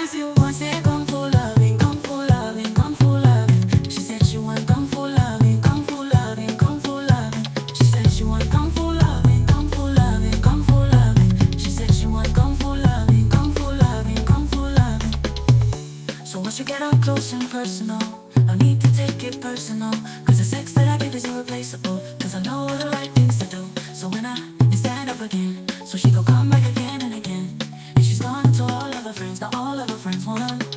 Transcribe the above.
asked you once, said kung fu loving, kung fu loving, kung fu loving. She said she want kung fu loving, kung fu loving, kung fu loving. She said she want kung fu loving, kung fu loving, kung fu loving. She said she want kung fu loving, kung fu loving, kung fu loving. So once you get up close and personal, I need to take it personal, cause the sex that I give is irreplaceable. Cause I know the right things to do. So when I stand up again, so she go come back again and again. And she's gone to all of her friends, now all of her friends wanna